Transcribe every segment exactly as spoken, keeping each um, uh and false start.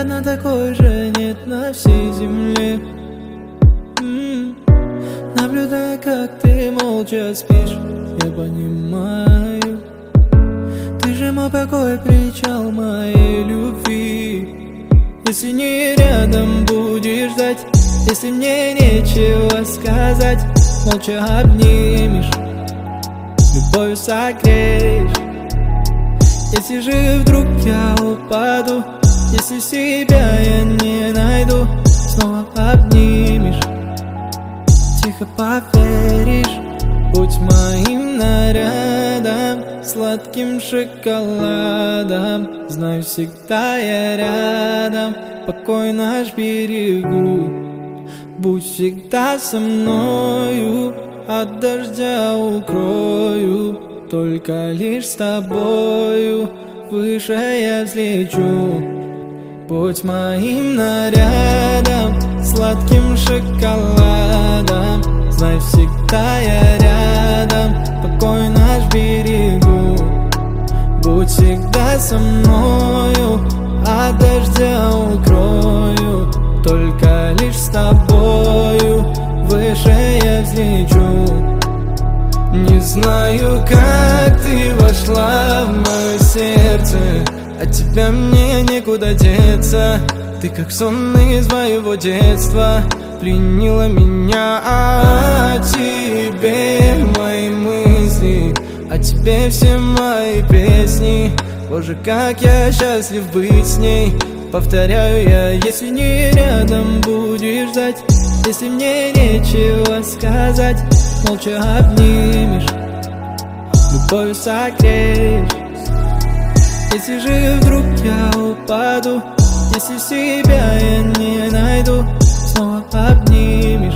одна такой же нет на всей земле. М-м. Наблюдая, как ты молча спишь, я понимаю, ты же мой покой, причал моей любви. Если не рядом будешь ждать, если мне нечего сказать, молча обнимешь, любовью согреешь. Если же вдруг я упаду, если себя я не найду, снова обнимешь, тихо поверишь. Будь моим нарядом, сладким шоколадом, знаю, всегда я рядом, покой наш берегу. Будь всегда со мною, от дождя укрою, только лишь с тобою выше я взлечу. Будь моим нарядом, сладким шоколадом, знай, всегда я рядом, покой наш берегу. Будь всегда со мною, от дождя укрою, только лишь с тобою выше я взлечу. Не знаю, как ты вошла в мое сердце, от тебя мне некуда деться. Ты как сон из моего детства, пленила меня. О тебе мои мысли, о тебе все мои песни. Боже, как я счастлив быть с ней. Повторяю я, если не рядом будешь ждать, если мне нечего сказать, молча обнимешь, любовью согреешь. Если же вдруг я упаду, если себя я не найду, снова обнимешь,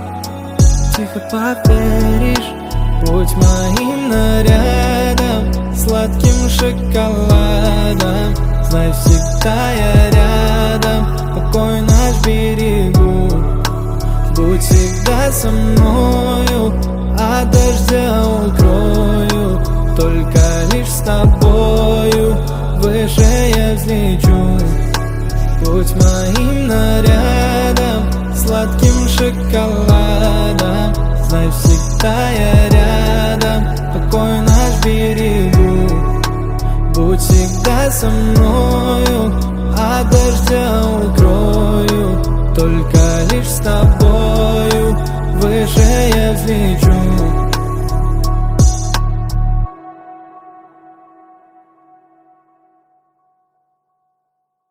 тихо поверишь. Будь моим нарядом, сладким шоколадом, знай, всегда я рядом, покой наш берегу. Будь всегда со мною, от дождя укрою, только лишь с тобою выше я взлечу. Будь моим нарядом, сладким шоколадом, знай, всегда я рядом, покой наш берегу. Будь всегда со мною,